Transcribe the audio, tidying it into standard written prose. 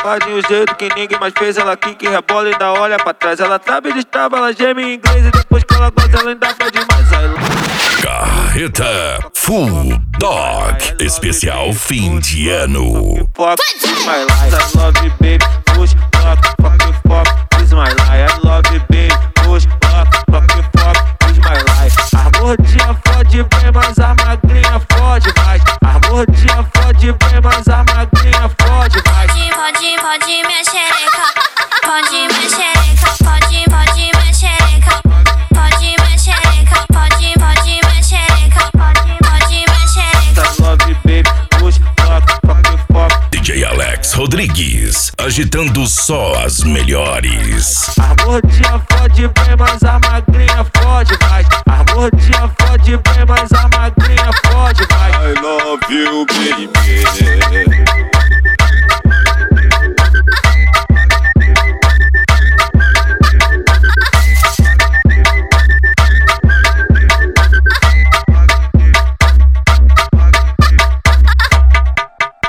safadinha, o jeito que ninguém mais fez. Ela que rebola e ainda olha pra trás. Ela sabe destrava, ela geme em inglês. E depois que ela goza, ela ainda pede mais. Aí Carreta Full Dog, especial fim de ano. fuck is my life, I love you baby. Push, fuck is my life. I love you baby. Push, fuck is my life. As gordinha fode bem, mas a magrinha fode mais. As gordinha fode bem, mas a magrinha fode mais. Pode minha xereca. Pode minha xereca. Pode minha xereca. Pode minha xereca. Pode minha xereca. Pode minha xereca. I love you baby. Push, fuck. DJ Alex Rodrigues, agitando só as melhores. As gordinha fode bem, mas a magrinha fode mais. As gordinha fode bem, mas a magrinha fode mais. I love you baby.